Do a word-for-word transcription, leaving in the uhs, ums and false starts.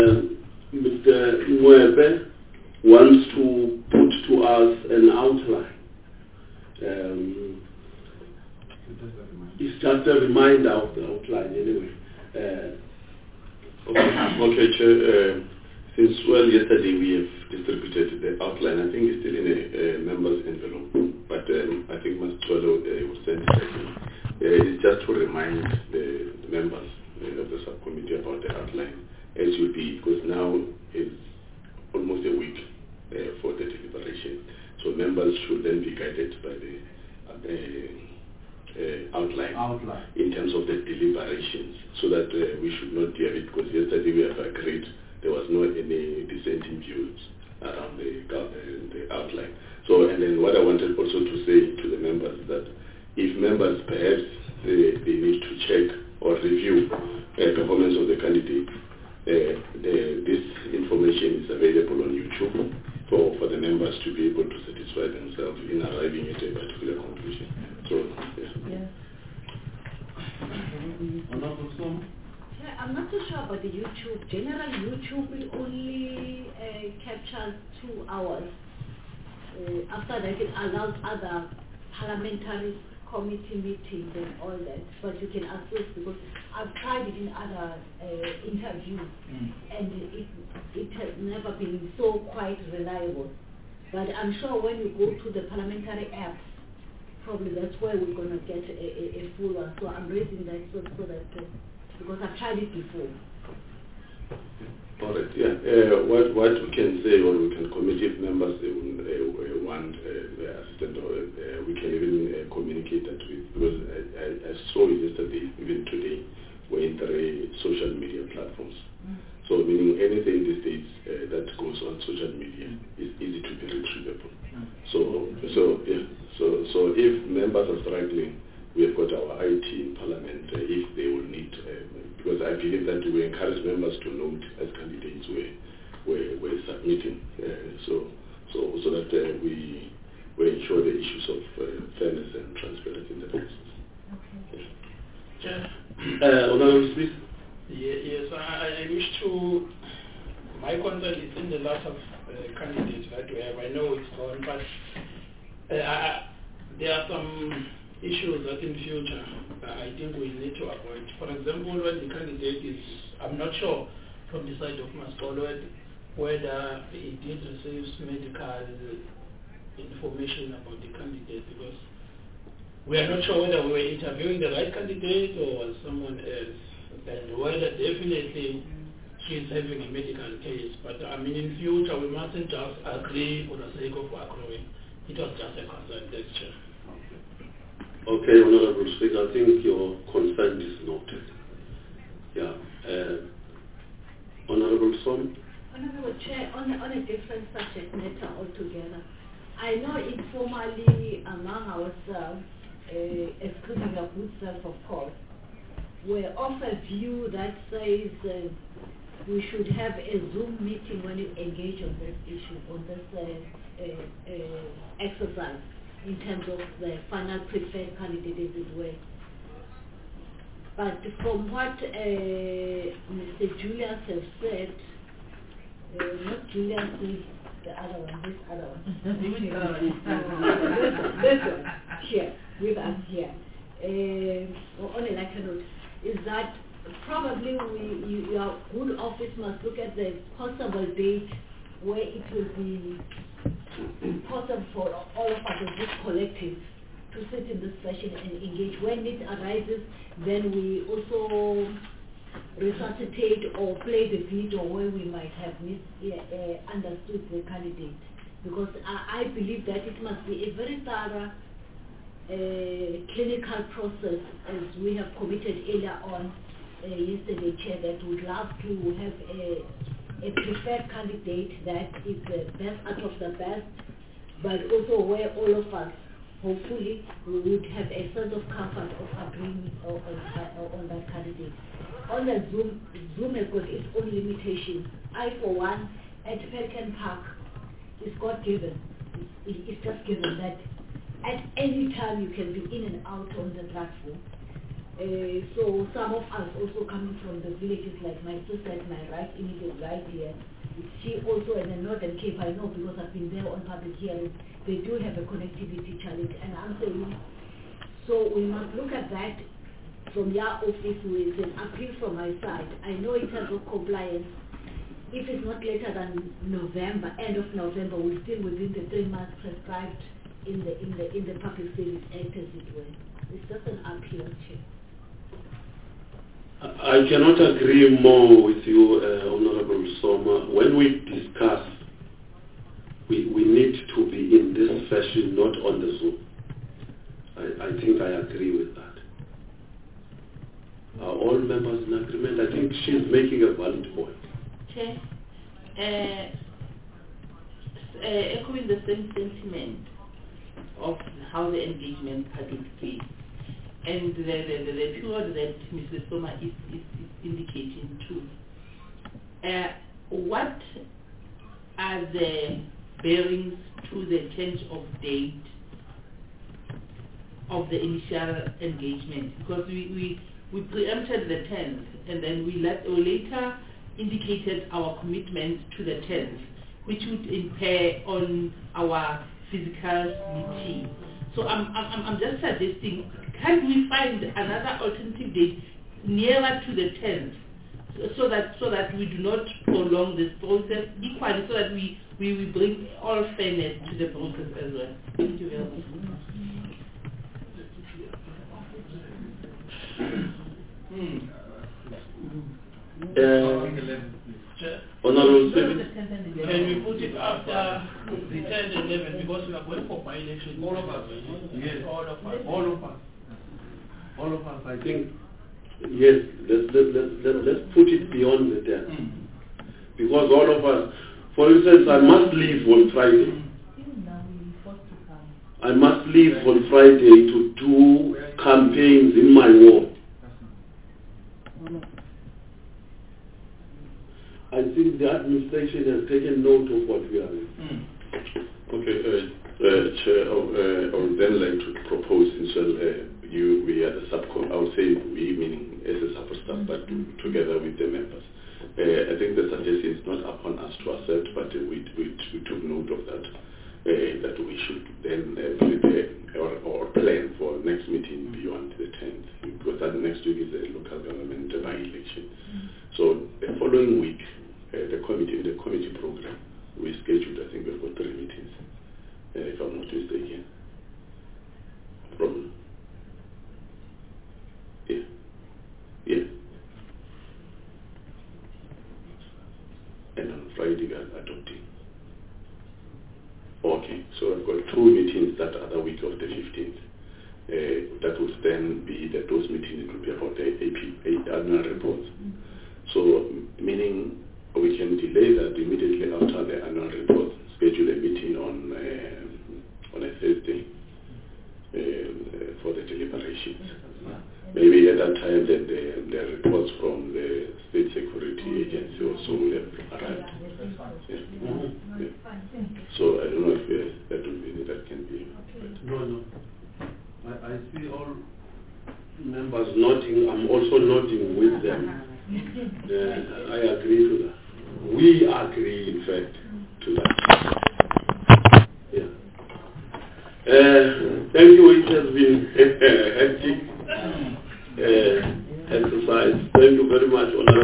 Um, Mister Mwebe wants to put to us an outline. Um, it's just a reminder of the outline anyway. Uh, okay, okay, Chair. Uh, since well yesterday we have distributed the outline. I think it's still in a, a member's envelope, but um, I think Mister Twello uh, will send it again. Uh, it's just to remind the, the members uh, of the subcommittee about the outline as will be, because now it's almost a week uh, for the deliberation. So members should then be guided by the uh, uh, outline, outline in terms of the deliberations, so that uh, we should not dear it, because yesterday we have agreed there was no any dissenting views around the, uh, the outline. So, and then what I wanted also to say to the members is that if members perhaps they, they need to check or review uh, performance of the candidate, uh, the, this information is available on YouTube for, for the members to be able to satisfy themselves in arriving at a particular conclusion. So, yeah. Yeah. I'm not so sure about the YouTube. Generally, YouTube will only uh, capture two hours. Uh, after that, it allows other parliamentary committee meetings and all that. But you can access, because I've tried it in other uh, interviews, mm. and it, it has never been so quite reliable. But I'm sure when you go to the parliamentary app, probably that's where we're going to get a, a, a full one. So I'm raising that so, so that, uh, because I've tried it before. All right, yeah. Uh, what, what we can say, or we can commit if members uh, uh, want uh, the assistant, or uh, we can even uh, communicate that with, because I, I, I saw it yesterday, even today, we're in three social media platforms. Mm. So meaning anything these days uh, that goes on social media is easy to be retrievable. Mm. So, so, yeah, so, so if members are struggling, we have got our I T in Parliament uh, if they will need, uh, because I believe that we encourage members to note as candidates were, were, were submitting, uh, so, so, so that uh, we, we ensure the issues of uh, fairness and transparency in the process. Okay. Yeah. Uh, Honorable Smith? Yeah, yes, I, I wish to, my concern is in the lot of uh, candidates that we have. I know it's gone, but uh, I, there are some issues that in future uh, I think we need to avoid. For example, when the candidate is, I'm not sure from the side of Mascolo whether he did receive medical information about the candidate, because we are not sure whether we were interviewing the right candidate or someone else, and whether definitely she is having a medical case. But I mean, in future we mustn't just agree for the sake of agreeing. It was just a concern, that's true. Okay, Honorable Speaker, I think your concern is noted. Yeah. Uh, Honorable Son? Honorable Chair, on, on a different subject matter altogether, I know informally among ourselves, uh, excluding your good self, of course, we're of a view that says uh, we should have a Zoom meeting when you engage on this issue, on this uh, uh, uh, exercise, in terms of the final preferred candidate, as it were. But from what uh, Mister Julius has said, uh, not Julius, the other one, this other one. this, this one, here, with us here. Uh, on a lighter note, is that probably we, you, your good office must look at the possible date where it will be possible for all of us as this collective to sit in this session and engage. When it arises, then we also resuscitate or play the video where we might have mis uh, uh, understood the candidate. Because I, I believe that it must be a very thorough uh, clinical process, as we have committed earlier on uh, yesterday, Chair, that would love to have a a preferred candidate that is the best out of the best, but also where all of us, hopefully, we would have a sense of comfort of agreeing on, on, on that candidate. On the Zoom, Zoom has got its own limitations. I, for one, at Pelican Park, it's got given. It, it's just given that at any time you can be in and out on the platform. Uh, so some of us also coming from the villages, like my sister at my right, immediate right here. She also in the Northern Cape, I know because I've been there on public hearings, they do have a connectivity challenge. And I'm saying, so we must look at that from your office with an appeal from my side. I know in terms of compliance, if it's not later than November, end of November, we're still within the three months prescribed in the in the in the Public Service Act, as it were. It's just an appeal, Chair. I cannot agree more with you, uh, Honorable Soma. When we discuss, we, we need to be in this fashion, not on the Zoom. I, I think I agree with that. Are all members in agreement? I think she's making a valid point. Chair, uh, uh, echoing the same sentiment of how the engagement part would be. And the, the, the, the period that Missus Soma is, is, is indicating too. Uh, what are the bearings to the change of date of the initial engagement? Because we, we, we preempted the tenth and then we, let, we later indicated our commitment to the tenth, which would impair on our physical meeting. So I'm, I'm, I'm just suggesting, can we find another alternative date nearer to the tenth, so, so that so that we do not prolong this process, equally so that we, we, we bring all fairness to the process as well. Thank you very much. Hmm. Uh, Honorable Can we put it after the ten and eleven because we are going for by-election? All of us. Yes, all of us. All of us. All of us, I think. Yes, let's, let's, let's, let's put it beyond the tenth. Mm. Because all of us, for instance, I must leave on Friday. I must leave on Friday to do campaigns in my ward. I think the administration has taken note of what we are doing. Mm. Okay, uh, uh, Chair, uh, I would then like to propose, since uh, you, we are the subcom, I would say we, meaning as a support staff, but to, together with the members. Uh, I think the suggestion is not upon us to accept, but uh, we, we, we took note of that, uh, that we should then uh, prepare or, or plan for next meeting beyond the tenth, because that next week is a local government by-election. Mm. So the following week, Uh, the committee, the committee program, we scheduled, I think we've got three meetings, uh, if I'm not mistaken. From, yeah, yeah. And on Friday we are adopting. Okay, so I've got two meetings that other week of the fifteenth. Uh, that will then be that those meetings will be about the A P, annual reports. So, meaning we can delay that immediately after the annual report, schedule a meeting on uh, on a Thursday uh, for the deliberations. Maybe at that time that the, the reports from the State Security Agency also will have arrived. Yeah. Mm-hmm. Yeah. So I don't know if uh, that would be that can be. No, no. I, I see all members nodding. I'm also nodding with them. Uh, I agree to that. We agree, in fact, to that. Yeah. Uh, thank you. It has been a hectic uh, exercise. Thank you very much, Honorable.